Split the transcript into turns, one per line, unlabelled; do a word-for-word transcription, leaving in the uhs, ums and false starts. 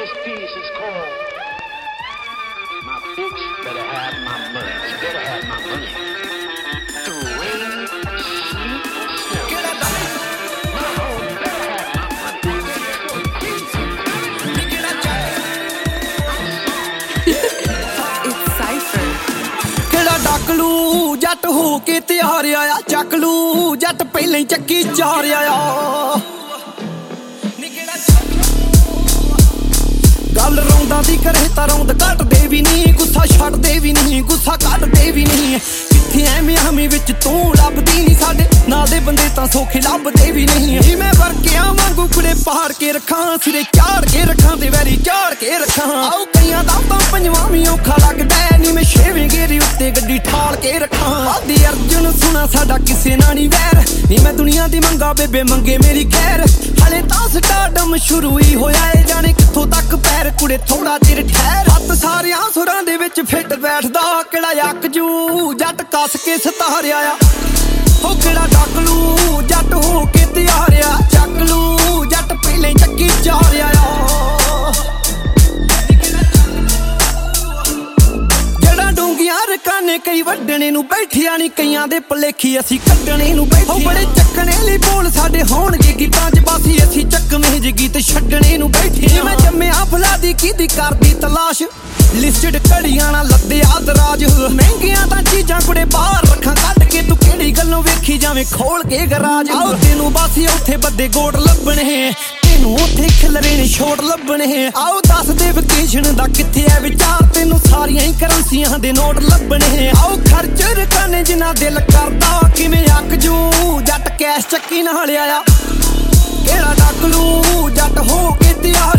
This piece is called My Bitch Better Have My Money. She better have my money. Through rain, sleet, or snow. Get up, my home better have my money. Get up,
It's Cypher.
ਕਿਹੜਾ ਡਾਕਲੂ ਜੱਟ ਹੋ ਕੇ ਤਿਆਰ ਆਇਆ ਚੱਕ ਲੂ ਜੱਟ ਪਹਿਲਾਂ ਹੀ ਚੱਕੀ ਚਾਰ ਆਇਆ ਗੱਲ ਰੌਂਦਾਂ ਦੀ ਕਰੇ ਤਾਂ ਰੌਂਦ ਘਟਦੇ ਵੀ ਨਹੀਂ ਗੁੱਸਾ ਛੱਡਦੇ ਵੀ ਨਹੀਂ ਗੁੱਸਾ ਕੱਢਦੇ ਵੀ ਨਹੀਂ ਕਿੱਥੇ ਐਵੇਂ ਹਮੀ ਵਿੱਚ ਤੂੰ ਲੱਭਦੀ ਨਹੀਂ ਸਾਡੇ ਨਾਲ ਦੇ ਬੰਦੇ ਤਾਂ ਸੌਖੇ ਲੱਭਦੇ ਵੀ ਨਹੀਂ ਜੀ ਮੈਂ ਵਰਕਿਆਂ ਵਾਂਗੂ ਕੁੜੇ ਪਹਾੜ ਕੇ ਰੱਖਾਂ ਸਿਰੇ ਝਾੜ ਕੇ ਰੱਖਾਂ ਤੇ ਵੈਰੀ ਝਾੜ ਕੇ ਰੱਖਾਂ ਆਓ ਕਈਆਂ ਦਾ ਤਾਂ ਪੰਜਵਾਂ ਵੀ ਔਖਾ ਲੱਗਦਾ ਨਹੀਂ ਮੈਂ ਛੇਵੇਂ ਗੇਰੇ ਉੱਤੇ ਗੱਡੀ ਠਾਲ ਕੇ ਰੱਖਾਂ ਆਦੀ ਅਰਜੁਨ ਸੁਣਾ ਸਾਡਾ ਕਿਸੇ ਨਾਲ ਨਹੀਂ ਵੈਰ ਨਹੀਂ ਮੈਂ ਦੁਨੀਆ ਦੀ ਮੰਗਾ ਬੇਬੇ ਮੰਗੇ ਮੇਰੀ ਖੈਰ ਹਲੇ ਤਾਂ ਸਟਾਰਡਮ ਸ਼ੁਰੂ ਹੀ ਹੋਇਆ ਏ ਜਾਣੇ ਕਿੱਥੋਂ ਤੱਕ ਪੈਰ ਕੁੜੇ ਥੋੜਾ ਚਿਰ ਠਹਿਰ ਹੱਥ ਸਾਰਿਆਂ ਸੁਰਾਂ ਦੇ ਵਿੱਚ ਫਿੱਟ ਬੈਠਦਾ ਕਿਹੜਾ ਯੱਕ ਜੂ ਜੱਟ ਕੱਸ ਕੇ ਸਤਾਰਿਆ ਆ ਹੋ ਕਿਹੜਾ ਡਾਕਲੂ ਜੱਟ ਹੋ ਕੇ ਤਿਆਰਿਆ ਚੱਕ ਲੂ ਜੱਟ ਪਹਿਲੇ ਚੱਕੀ ਚਾਰਿਆ ਆ ਜਿਹੜਾ ਡੂੰਗੀਆਂ ਰਕਾਨੇ ਕਈ ਵੱਢਣੇ ਨੂੰ ਬੈਠਿਆ ਨਹੀਂ ਕਈਆਂ ਦੇ ਭਲੇਖੀ ਅਸੀਂ ਕੱਢਣੇ ਨੂੰ ਬੈਠੇ ਹੋ ਬੜੇ ਚੱਕਣੇ ਲਈ ਬੋਲ ਸਾਡੇ ਹੋਣਗੇ ਗੀਤਾਂ 'ਚ ਬਾਸੀ ਅਸੀਂ ਚੱਕਵੇਂ ਜੇ ਗੀਤ ਛੱਡਣੇ ਨੂੰ ਬੈਠੇ ਮੈਂ ਜੰਮਿਆ ਫੁਲਾਦੀ ਕਿਹਦੀ ਕਰਦੀ ਤਲਾਸ਼ ਲਿਸਟਡ ਘੜੀਆਂ ਨਾਲ ਲੱਦਿਆ ਦਰਾਜ ਮਹਿੰਗੀਆਂ ਤਾਂ ਚੀਜ਼ਾਂ ਕੁੜੇ ਬਾਹਰ ਰੱਖਾਂ ਕੱਢ ਕੇ ਤੂੰ ਕਿਹੜੀ ਗੱਲੋਂ ਵੇਖੀ ਜਾਵੇਂ ਖੋਲ ਕੇ ਗਰਾਜ ਆਓ ਤੈਨੂੰ ਬਾਸੀ ਉੱਥੇ ਬੱਦੇ ਗੋੜ ਲੱਭਣੇ ਤੈਨੂੰ ਉੱਥੇ ਖਿਲਰੇ ਨੇ ਛੋਟ ਲੱਭਣੇ ਆਓ ਦੱਸ ਦੇ ਵਕੇਸ਼ਨ ਦਾ ਕਿੱਥੇ ਐ ਵਿਚਾਰ ਤੈਨੂੰ ਸਾਰੀਆਂ ਹੀ ਕਰੰਸੀਆਂ ਦੇ ਨੋਟ ਲੱਭਣੇ ਆਓ ਖਰਚ ਰਕਾਨੇ ਜਿੰਨਾ ਦਿਲ ਕਰਦਾ ਕਿਵੇਂ ਅੱਕ ਜੂ ਜੱਟ ਕੈਸ਼ ਚੱਕੀ ਨਾਲ ਆਇਆ ਕਿਹੜਾ ਡਾਕਲੂ ਜੱਟ ਹੋ ਕੇ ਤਿਆਰ